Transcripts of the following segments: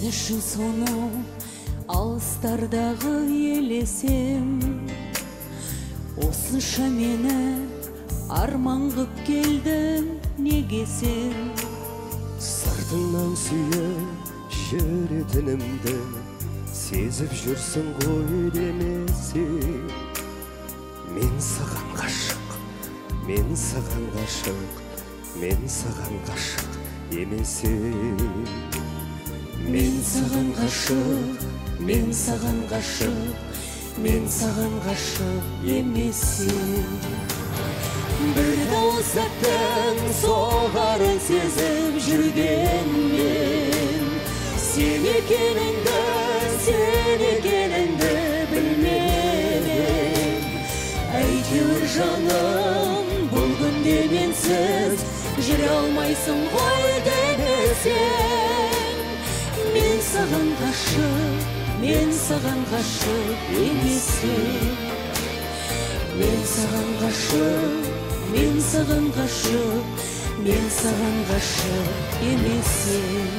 үшін сонау алыстардағы елесем, осынша мені арман қып келдің неге сен? Сыртыңнан сүйе жүретінімді сезіп жүрсің ғой демесең. Мен саған ғашық, мен саған ғашық, мен саған ғашық емесең. Мен саған ғашық, мен саған ғашық, мен саған ғашық емесем. Бір дауыс аттың соғарын сезіп жүргенмен, сен екеніңді білмедім. Әйтеуір жаным, бұл күнде менсіз жүре алмайсың ғой демесең. Мен саған ғашық, мен саған ғашық емесем. Мен саған ғашық, мен саған ғашық, мен саған ғашық емесем.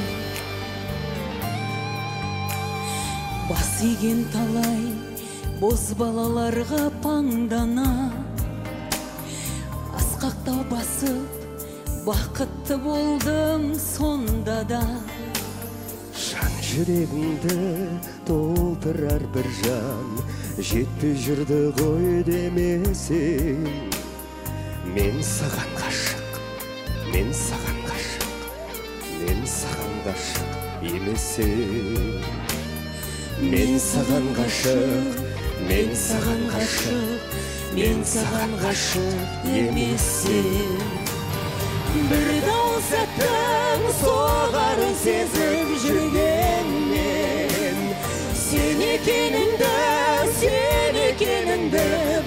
Бас иген талай боз балаларға паңдана, асқақтау басып бақытты болдым сонда да. Жан жүрегіңді толтырар бір жан жетпей жүрді ғой демесең. Мен саған ғашық, мен саған ғашық, мен саған ғашық емесең. Мен саған ғашық, мен саған ғашық, мен саған ғашық емесең. Бір дауыс аттың соғарын сезіп жүргенмен, сен екеніңді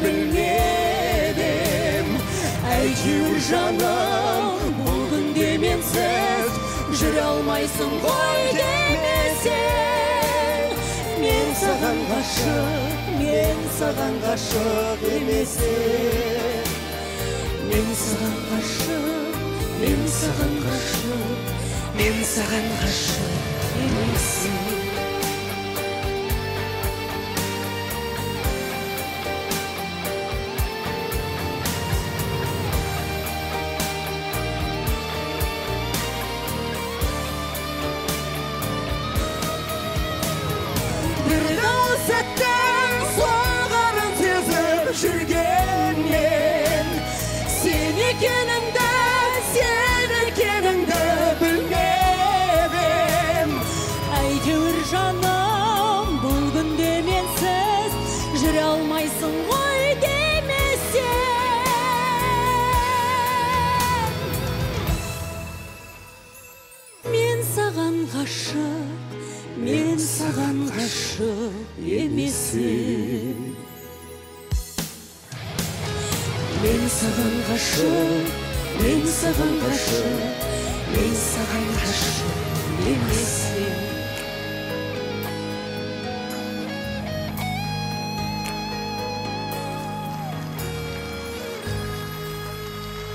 білмедім. Әйтеуір жаным, бұл күнде менсіз жүре алмайсың ғой демесең. Мен саған ғашық, мен саған ғашық емесем. Мен саған ғашық, мен саған ғашық, мен саған ғашық емесем. Бір дауыс аттың соғарын сезіп жүргенмен, сен екеніңді білмедім. Әйтеуір жаным, бұл күнде менсіз жүре алмайсың ғой демесең. Мен саған ғашық, мен саған ғашық емесем. Мен саған ғашық, мен саған ғашық, мен саған ғашық емесем.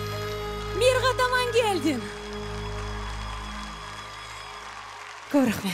Мирға таман келдім. Көп рахмет.